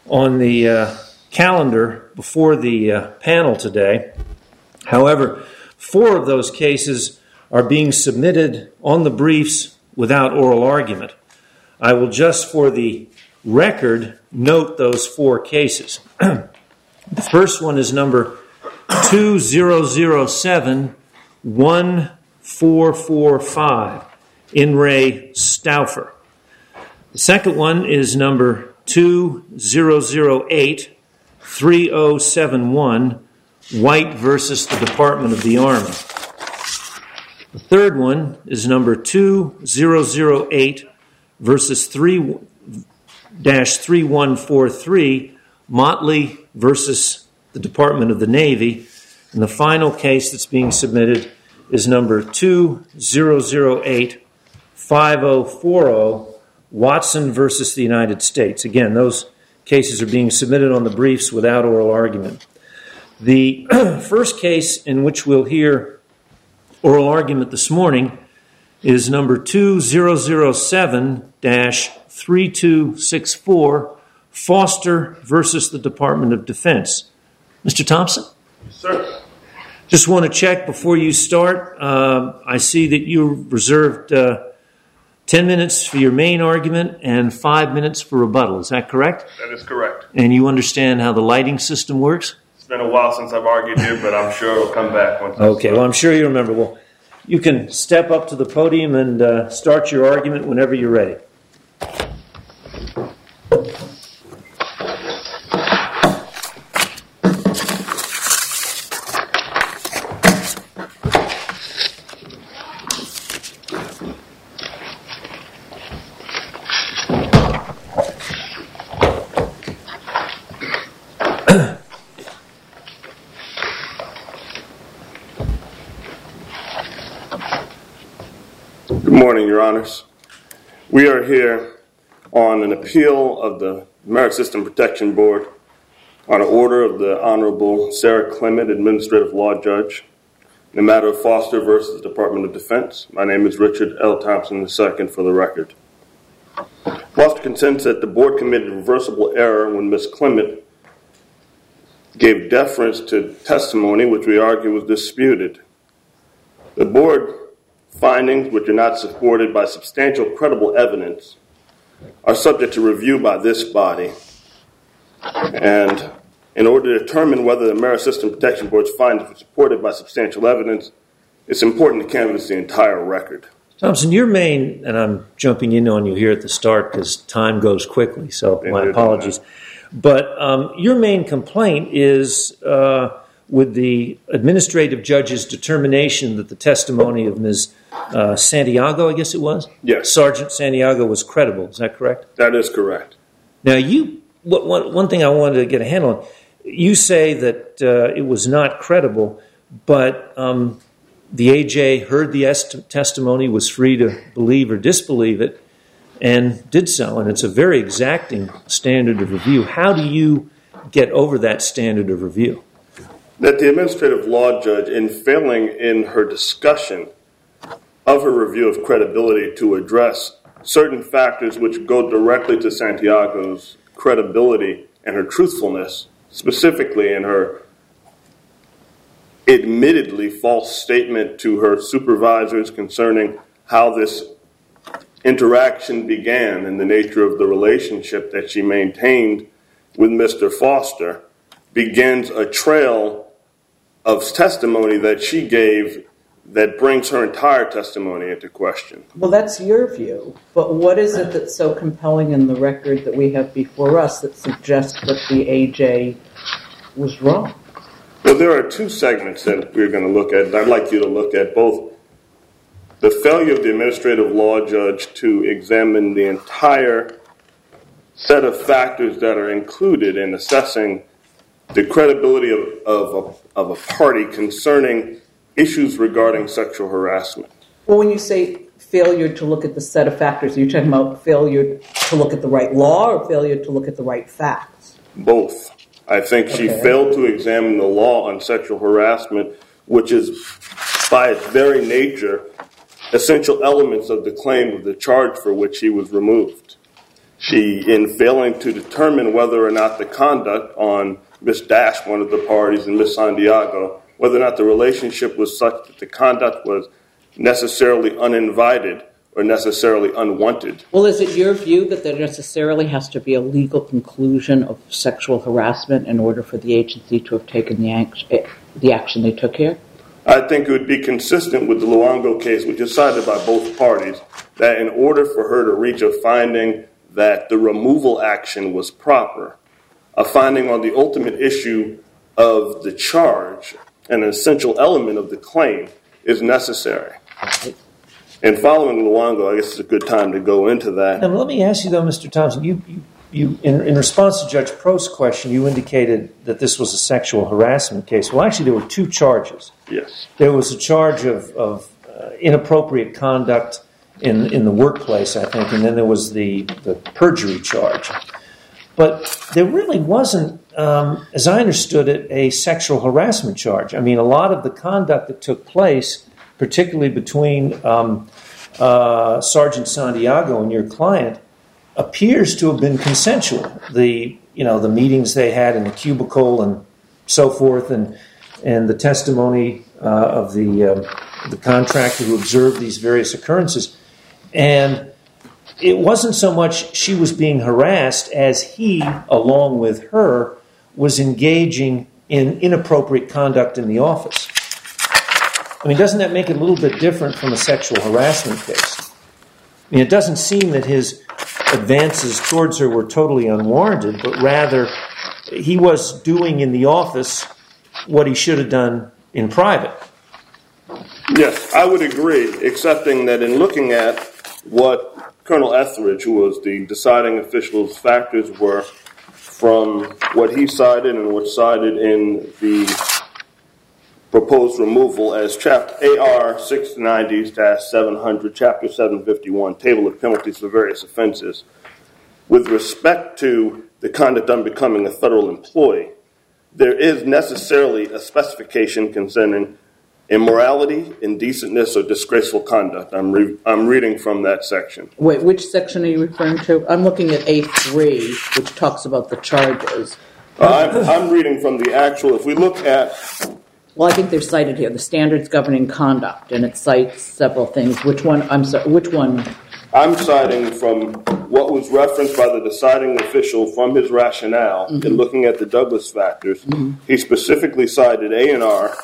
on the calendar before the panel today. However, 4 of those cases are being submitted on the briefs without oral argument. I will just for the record note those 4 cases. The first one is number 2007-1445, In re Stauffer. The second one is number 2008-3071, White versus the Department of the Army. The third one is number 2008 versus 3-3143, Motley versus the Department of the Navy. And the final case that's being submitted is number 2008-5040, Watson versus the United States. Again, those cases are being submitted on the briefs without oral argument. The first case in which we'll hear oral argument this morning is number 2007-3264, Foster versus the Department of Defense. Mr. Thompson? Yes, sir. Just want to check before you start. I see that you reserved 10 minutes for your main argument and 5 minutes for rebuttal. Is that correct? That is correct. And you understand how the lighting system works? It's been a while since I've argued here, but I'm sure it'll come back once. Okay, well, I'm sure you remember. Well, you can step up to the podium and start your argument whenever you're ready. Good morning, Your Honors. We are here on an appeal of the Merit System Protection Board on an order of the Honorable Sarah Clement, Administrative Law Judge, in the matter of Foster versus Department of Defense. My name is Richard L. Thompson II for the record. Foster contends that the Board committed reversible error when Ms. Clement gave deference to testimony which we argue was disputed. The Board findings which are not supported by substantial credible evidence are subject to review by this body. And in order to determine whether the Merit System Protection Board's findings were supported by substantial evidence, it's important to canvass the entire record. Thompson, your main, and I'm jumping in on you here at the start because time goes quickly, so my apologies. But your main complaint is with the administrative judge's determination that the testimony of Ms. Santiago, I guess it was? Yes. Sergeant Santiago was credible. Is that correct? That is correct. Now, one thing I wanted to get a handle on, you say that it was not credible, but the AJ heard the testimony, was free to believe or disbelieve it, and did so. And it's a very exacting standard of review. How do you get over that standard of review? That the administrative law judge, in failing in her discussion of her review of credibility to address certain factors which go directly to Santiago's credibility and her truthfulness, specifically in her admittedly false statement to her supervisors concerning how this interaction began and the nature of the relationship that she maintained with Mr. Foster, begins a trail of testimony that she gave that brings her entire testimony into question. Well, that's your view, but what is it that's so compelling in the record that we have before us that suggests that the AJ was wrong? Well, there are 2 segments that we're going to look at, and I'd like you to look at both the failure of the administrative law judge to examine the entire set of factors that are included in assessing the credibility of a party concerning issues regarding sexual harassment. Well, when you say failure to look at the set of factors, are you talking about failure to look at the right law or failure to look at the right facts? Both. I think she failed to examine the law on sexual harassment, which is, by its very nature, essential elements of the claim of the charge for which she was removed. in failing to determine whether or not the conduct on Ms. Dash, one of the parties, and Ms. Santiago, whether or not the relationship was such that the conduct was necessarily uninvited or necessarily unwanted. Well, is it your view that there necessarily has to be a legal conclusion of sexual harassment in order for the agency to have taken the action they took here? I think it would be consistent with the Luongo case, which is cited by both parties, that in order for her to reach a finding that the removal action was proper, a finding on the ultimate issue of the charge, an essential element of the claim, is necessary. And following Luongo, I guess it's a good time to go into that. And let me ask you, though, Mr. Thompson, you in response to Judge Prost's question, you indicated that this was a sexual harassment case. Well, actually, there were two charges. Yes. There was a charge of inappropriate conduct in the workplace, I think, and then there was the perjury charge. But there really wasn't, as I understood it, a sexual harassment charge. I mean, a lot of the conduct that took place, particularly between Sergeant Santiago and your client, appears to have been consensual. The meetings they had in the cubicle and so forth, and the testimony of the contractor who observed these various occurrences. And it wasn't so much she was being harassed as he, along with her, was engaging in inappropriate conduct in the office. I mean, doesn't that make it a little bit different from a sexual harassment case? I mean, it doesn't seem that his advances towards her were totally unwarranted, but rather he was doing in the office what he should have done in private. Yes, I would agree, excepting that in looking at what Colonel Etheridge, who was the deciding official's factors were, from what he cited and what's cited in the proposed removal as AR 690-700, Chapter 751, Table of Penalties for Various Offenses. With respect to the conduct unbecoming a federal employee, there is necessarily a specification concerning immorality, indecentness, or disgraceful conduct. I'm reading from that section. Wait, which section are you referring to? I'm looking at A3, which talks about the charges. I'm reading from the actual, if we look at... Well, I think they're cited here, the standards governing conduct, and it cites several things. Which one? I'm sorry, which one? I'm citing from what was referenced by the deciding official from his rationale in looking at the Douglas factors. He specifically cited A&R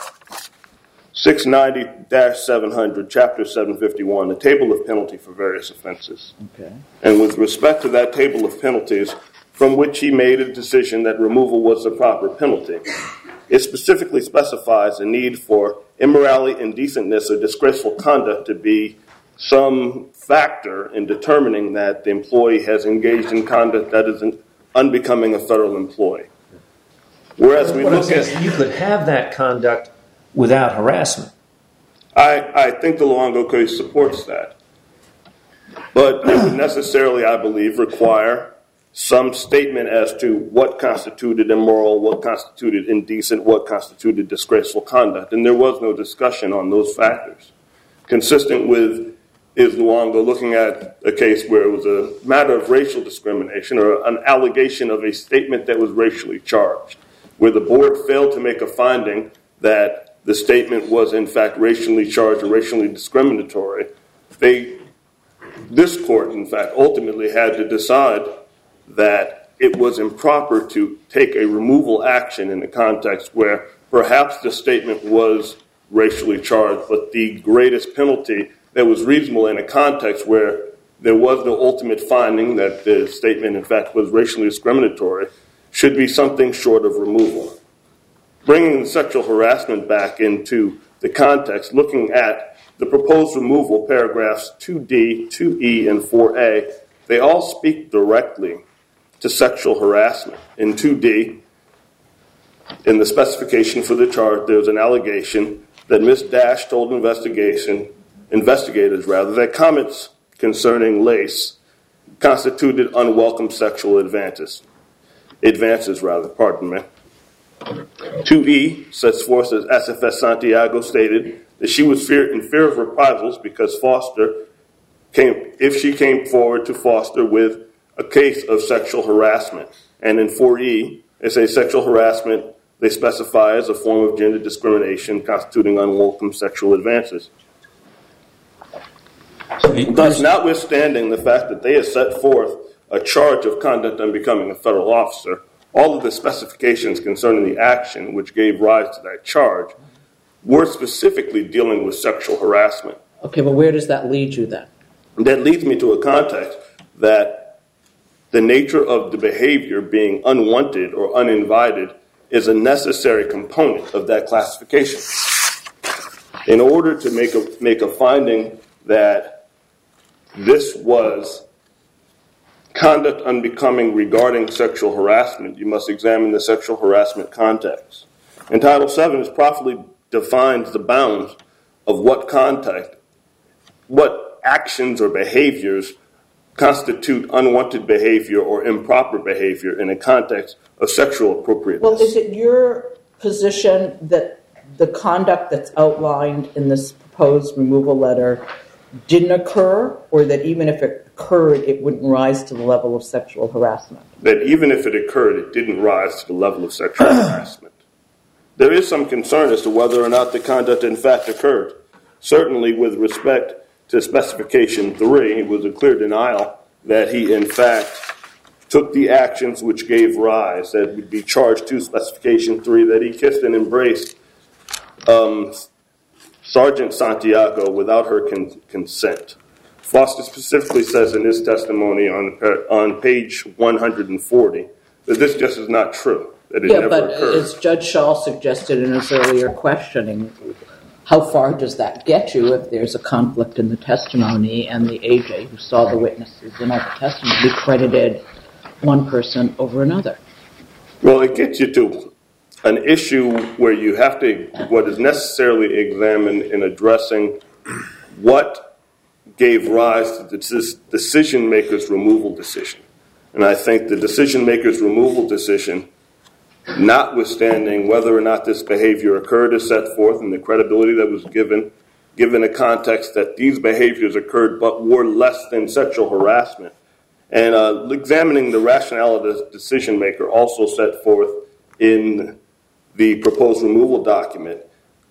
690-700, Chapter 751, the Table of Penalty for Various Offenses. Okay. And with respect to that table of penalties, from which he made a decision that removal was the proper penalty, it specifically specifies a need for immorality, indecentness, or disgraceful conduct to be some factor in determining that the employee has engaged in conduct that is unbecoming a federal employee. Whereas we look at... You could have that conduct without harassment. I think the Luongo case supports that. But it would necessarily, I believe, require some statement as to what constituted immoral, what constituted indecent, what constituted disgraceful conduct. And there was no discussion on those factors. Consistent with is Luongo looking at a case where it was a matter of racial discrimination or an allegation of a statement that was racially charged, where the board failed to make a finding that the statement was in fact racially charged or racially discriminatory. This court, in fact, ultimately had to decide that it was improper to take a removal action in the context where perhaps the statement was racially charged, but the greatest penalty that was reasonable in a context where there was no ultimate finding that the statement, in fact, was racially discriminatory, should be something short of removal. Bringing the sexual harassment back into the context, looking at the proposed removal, paragraphs 2D, 2E, and 4A, they all speak directly to sexual harassment. In 2D, in the specification for the charge, there's an allegation that Ms. Dash told investigators that comments concerning lace constituted unwelcome sexual advances. 2E sets forth as SFS Santiago stated that she was in fear of reprisals because if she came forward to Foster with a case of sexual harassment. And in 4E, they say sexual harassment, they specify as a form of gender discrimination constituting unwelcome sexual advances. Thus, notwithstanding the fact that they have set forth a charge of conduct unbecoming a federal officer, all of the specifications concerning the action which gave rise to that charge were specifically dealing with sexual harassment. Okay, but where does that lead you then? That leads me to a context that the nature of the behavior being unwanted or uninvited is a necessary component of that classification. In order to make a finding that this was conduct unbecoming regarding sexual harassment, you must examine the sexual harassment context. And Title VII is properly defines the bounds of what context, what actions or behaviors constitute unwanted behavior or improper behavior in a context of sexual appropriateness. Well, is it your position that the conduct that's outlined in this proposed removal letter didn't occur, or that even if it occurred, it wouldn't rise to the level of sexual harassment? That even if it occurred, it didn't rise to the level of sexual harassment. There is some concern as to whether or not the conduct in fact occurred. Certainly with respect to Specification 3, it was a clear denial that he in fact took the actions which gave rise, that would be charged to Specification 3, that he kissed and embraced Sergeant Santiago without her consent. Foster specifically says in his testimony on page 140 that this just is not true, that it never occurred. As Judge Schall suggested in his earlier questioning, how far does that get you if there's a conflict in the testimony and the AJ who saw the witnesses in all the testimony credited one person over another? Well, it gets you to an issue where you have to, what is necessarily examined in addressing what gave rise to this decision-maker's removal decision. And I think the decision-maker's removal decision, notwithstanding whether or not this behavior occurred, is set forth in the credibility that was given a context that these behaviors occurred but were less than sexual harassment. And examining the rationale of the decision-maker also set forth in the proposed removal document.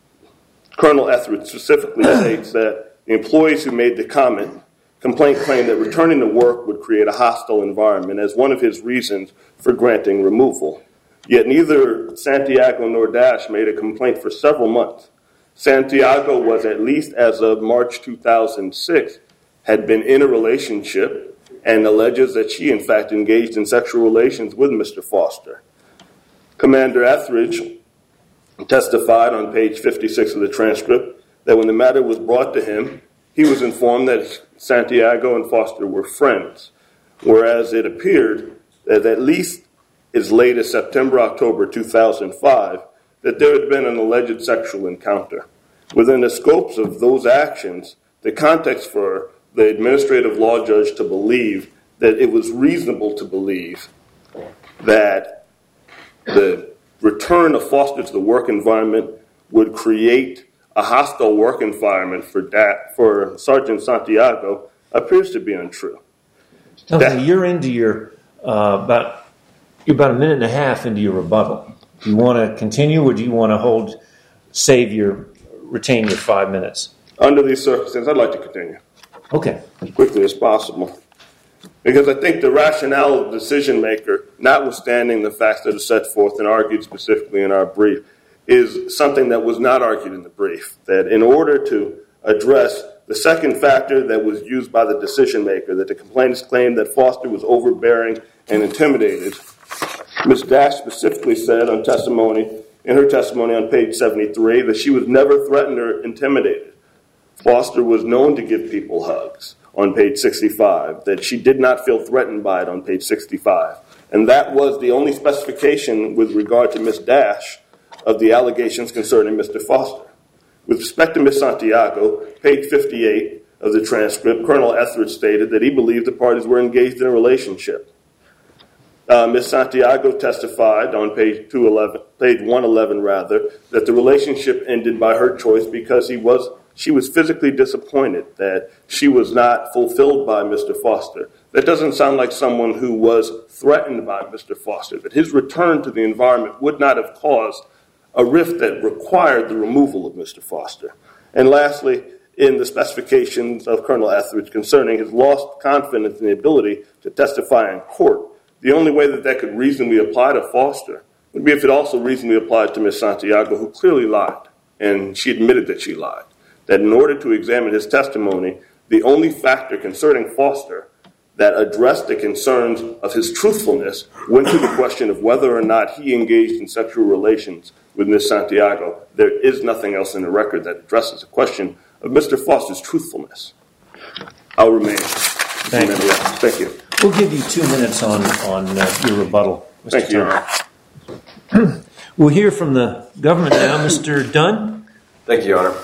Colonel Etheridge specifically states that the employees who made the complaint claimed that returning to work would create a hostile environment as one of his reasons for granting removal. Yet neither Santiago nor Dash made a complaint for several months. Santiago was, at least as of March 2006, had been in a relationship and alleges that she, in fact, engaged in sexual relations with Mr. Foster. Commander Etheridge testified on page 56 of the transcript that when the matter was brought to him, he was informed that Santiago and Foster were friends, whereas it appeared that at least as late as September, October 2005, that there had been an alleged sexual encounter. Within the scopes of those actions, the context for the administrative law judge to believe that it was reasonable to believe that the return of Foster to the work environment would create a hostile work environment for Sergeant Santiago appears to be untrue. You're into your about a minute and a half into your rebuttal. Do you want to continue, or do you want to retain your 5 minutes? Under these circumstances, I'd like to continue. Okay. As quickly as possible. Because I think the rationale of the decision maker, notwithstanding the facts that are set forth and argued specifically in our brief, is something that was not argued in the brief. That in order to address the second factor that was used by the decision maker, that the complainants claimed that Foster was overbearing and intimidated, Ms. Dash specifically said in her testimony on page 73 that she was never threatened or intimidated. Foster was known to give people hugs on page 65, that she did not feel threatened by it on page 65. And that was the only specification with regard to Ms. Dash of the allegations concerning Mr. Foster. With respect to Ms. Santiago, page 58 of the transcript, Colonel Etheridge stated that he believed the parties were engaged in a relationship. Ms. Santiago testified on page 111 that the relationship ended by her choice because she was physically disappointed that she was not fulfilled by Mr. Foster, that doesn't sound like someone who was threatened by Mr. Foster, that his return to the environment would not have caused a rift that required the removal of Mr. Foster. And lastly, in the specifications of Colonel Etheridge concerning his lost confidence in the ability to testify in court, the only way that that could reasonably apply to Foster would be if it also reasonably applied to Ms. Santiago, who clearly lied, and she admitted that she lied. That in order to examine his testimony, the only factor concerning Foster that addressed the concerns of his truthfulness went to the question of whether or not he engaged in sexual relations with Ms. Santiago. There is nothing else in the record that addresses the question of Mr. Foster's truthfulness. I'll remain. Thank you. We'll give you 2 minutes on your rebuttal, Mr. Thank you, Your Honor. We'll hear from the government now. Mr. Dunn. Thank you, Your Honor.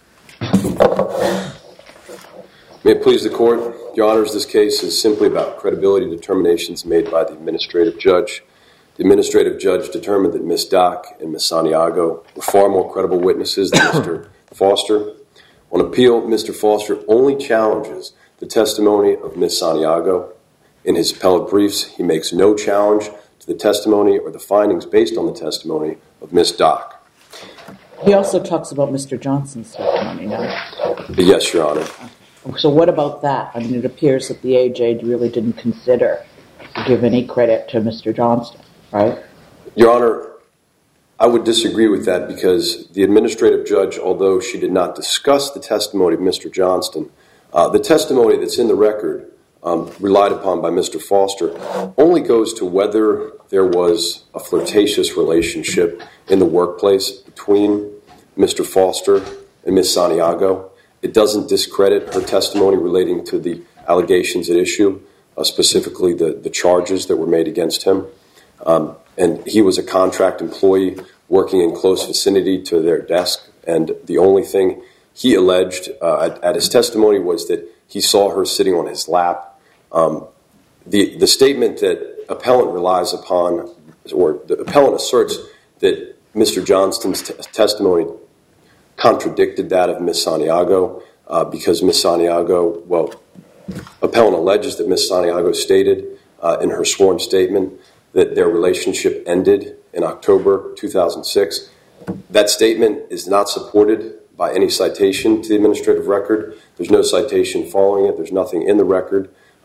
May it please the Court, Your Honors, this case is simply about credibility determinations made by the administrative judge. The administrative judge determined that Ms. Dock and Ms. Santiago were far more credible witnesses than Mr. Foster. On appeal, Mr. Foster only challenges the testimony of Ms. Santiago. In his appellate briefs, he makes no challenge to the testimony or the findings based on the testimony of Ms. Dock. He also talks about Mr. Johnston's testimony, no? Yes, Your Honor. So what about that? I mean, it appears that the AJ really didn't consider to give any credit to Mr. Johnston, right? Your Honor, I would disagree with that because the administrative judge, although she did not discuss the testimony of Mr. Johnston, the testimony that's in the record relied upon by Mr. Foster only goes to whether there was a flirtatious relationship in the workplace between Mr. Foster and Ms. Santiago. It doesn't discredit her testimony relating to the allegations at issue, specifically the charges that were made against him. And he was a contract employee working in close vicinity to their desk, and the only thing he alleged at his testimony was that he saw her sitting on his lap. The statement that appellant relies upon, or the appellant asserts that Mr. Johnston's testimony contradicted that of Ms. Santiago because Ms. Santiago, appellant alleges that Ms. Santiago stated in her sworn statement that their relationship ended in October 2006. That statement is not supported by any citation to the administrative record. There's no citation following it. There's nothing in the record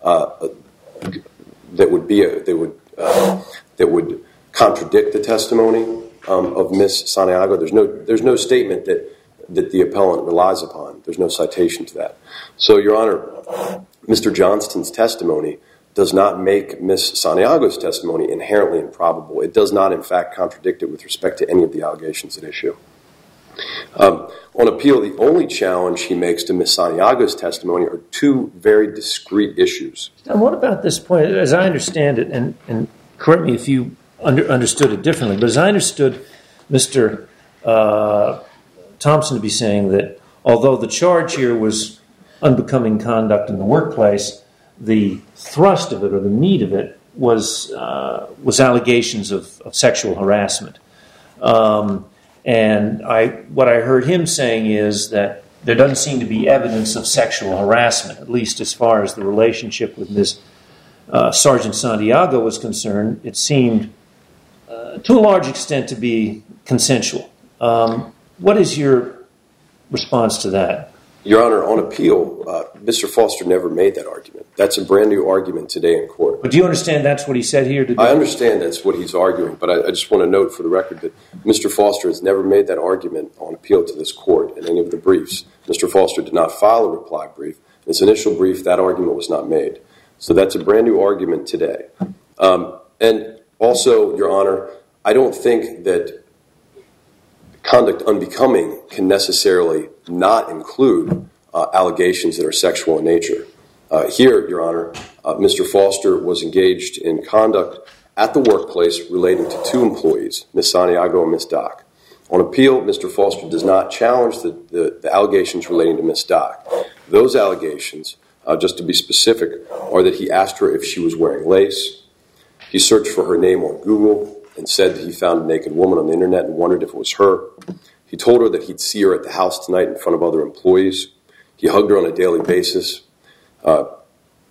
that would contradict the testimony of Ms. Santiago. There's no statement that the appellant relies upon. There's no citation to that. So, Your Honor, Mr. Johnston's testimony does not make Ms. Santiago's testimony inherently improbable. It does not, in fact, contradict it with respect to any of the allegations at issue. On appeal, the only challenge he makes to Ms. Santiago's testimony are two very discrete issues. And what about this point? As I understand it, and correct me if you understood it differently, but as I understood Mr. Thompson to be saying that although the charge here was unbecoming conduct in the workplace, the thrust of it or the meat of it was allegations of sexual harassment. And what I heard him saying is that there doesn't seem to be evidence of sexual harassment, at least as far as the relationship with Ms. Sergeant Santiago was concerned. It seemed to a large extent to be consensual. What is your response to that? Your Honor, on appeal, Mr. Foster never made that argument. That's a brand new argument today in court. But do you understand that's what he said here today? I understand that's what he's arguing, but I just want to note for the record that Mr. Foster has never made that argument on appeal to this court in any of the briefs. Mr. Foster did not file a reply brief. In his initial brief, that argument was not made. So that's a brand new argument today. And also, Your Honor, I don't think that conduct unbecoming can necessarily not include allegations that are sexual in nature. Here, Your Honor, Mr. Foster was engaged in conduct at the workplace relating to two employees, Ms. Santiago and Ms. Dock. On appeal, Mr. Foster does not challenge the allegations relating to Ms. Dock. Those allegations, just to be specific, are that he asked her if she was wearing lace. He searched for her name on Google and said that he found a naked woman on the internet and wondered if it was her. He told her that he'd see her at the house tonight in front of other employees. He hugged her on a daily basis.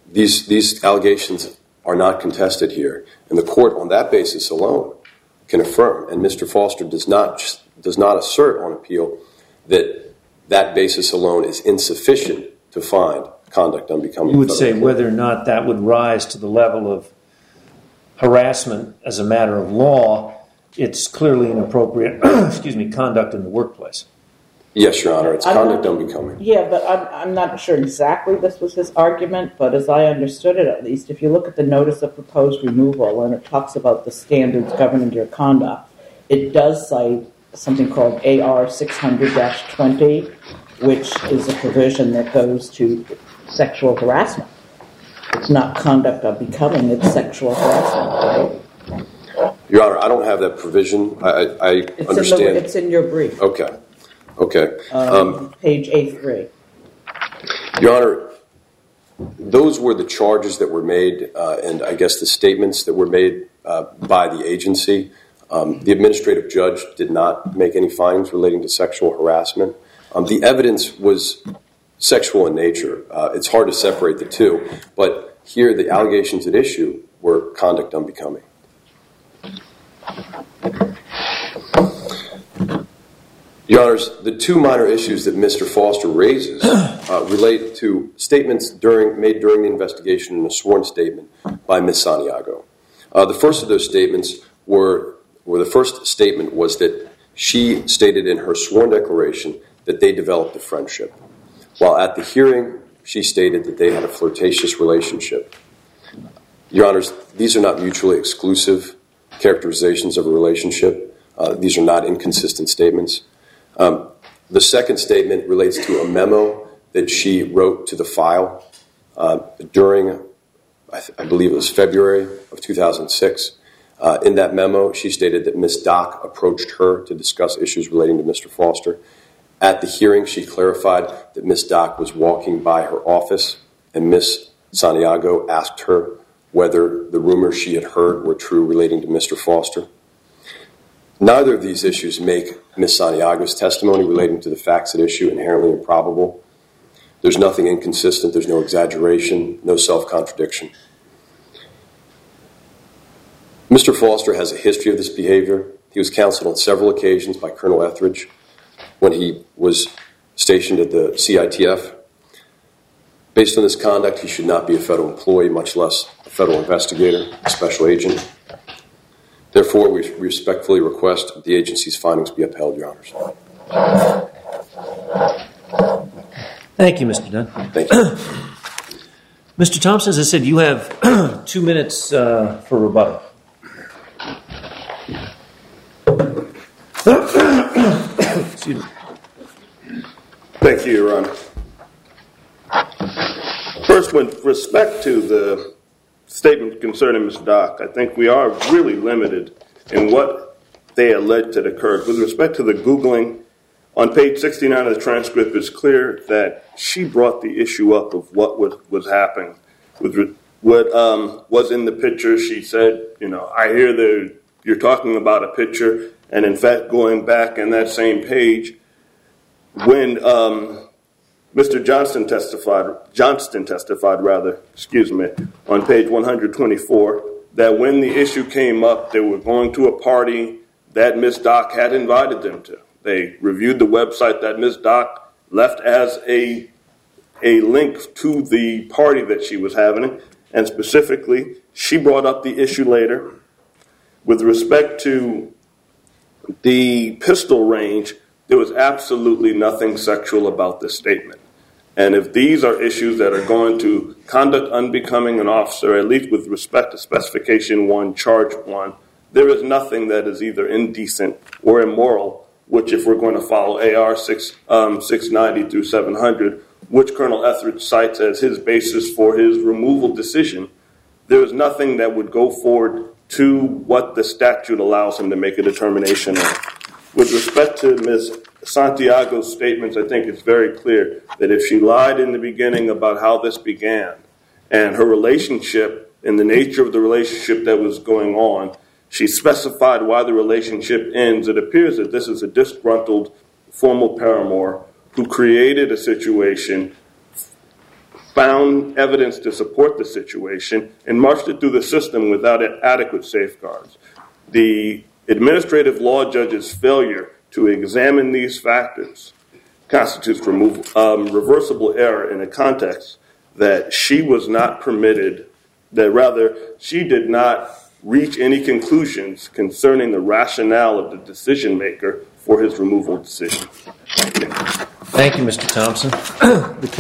These allegations are not contested here, and the court on that basis alone can affirm. And Mr. Foster does not assert on appeal that basis alone is insufficient to find conduct unbecoming. You would say whether or not that would rise to the level of harassment as a matter of law, it's clearly inappropriate conduct in the workplace. Yes, Your Honor, it's conduct unbecoming. Yeah, but I'm not sure exactly this was his argument, but as I understood it at least, if you look at the notice of proposed removal and it talks about the standards governing your conduct, it does cite something called AR 600-20, which is a provision that goes to sexual harassment. It's not conduct unbecoming, it's sexual harassment, right? Your Honor, I don't have that provision. I understand. It's in your brief. Okay. Page A3. Your Honor, those were the charges that were made, and I guess the statements that were made by the agency. The administrative judge did not make any findings relating to sexual harassment. The evidence was sexual in nature. It's hard to separate the two, but here the allegations at issue were conduct unbecoming. Your Honors, the two minor issues that Mr. Foster raises relate to statements made during the investigation and a sworn statement by Ms. Santiago. The first of those statements the first statement was that she stated in her sworn declaration that they developed a friendship, while at the hearing she stated that they had a flirtatious relationship. Your Honors, these are not mutually exclusive characterizations of a relationship. These are not inconsistent statements. The second statement relates to a memo that she wrote to the file during, I believe it was February of 2006. In that memo, she stated that Ms. Dock approached her to discuss issues relating to Mr. Foster. At the hearing, she clarified that Ms. Dock was walking by her office, and Ms. Santiago asked her whether the rumors she had heard were true relating to Mr. Foster. Neither of these issues make Ms. Santiago's testimony relating to the facts at issue inherently improbable. There's nothing inconsistent. There's no exaggeration, no self-contradiction. Mr. Foster has a history of this behavior. He was counseled on several occasions by Colonel Etheridge when he was stationed at the CITF. Based on this conduct, he should not be a federal employee, much less a federal investigator, a special agent. Therefore, we respectfully request that the agency's findings be upheld, Your Honors. Thank you, Mr. Dunn. Thank you. Mr. Thompson, as I said, you have 2 minutes for rebuttal. Excuse me. Thank you, Your Honor. First, with respect to the statement concerning Ms. Dock, I think we are really limited in what they alleged that occurred. With respect to the Googling, on page 69 of the transcript, it's clear that she brought the issue up of what was happening. With what was in the picture, she said, I hear that you're talking about a picture, and in fact, going back in that same page, when Mr. Johnston testified, on page 124, that when the issue came up, they were going to a party that Ms. Dock had invited them to. They reviewed the website that Ms. Dock left as a link to the party that she was having, and specifically, she brought up the issue later. With respect to the pistol range, there was absolutely nothing sexual about this statement. And if these are issues that are going to conduct unbecoming an officer, at least with respect to specification 1, charge 1, there is nothing that is either indecent or immoral, which if we're going to follow AR 690 through 700, which Colonel Etheridge cites as his basis for his removal decision, there is nothing that would go forward to what the statute allows him to make a determination on. With respect to Ms. Santiago's statements, I think it's very clear that if she lied in the beginning about how this began and her relationship and the nature of the relationship that was going on, she specified why the relationship ends. It appears that this is a disgruntled former paramour who created a situation found evidence to support the situation, and marched it through the system without adequate safeguards. The administrative law judge's failure to examine these factors constitutes reversible error in a context that she was not permitted, that rather she did not reach any conclusions concerning the rationale of the decision maker for his removal decision. Thank you, Mr. Thompson.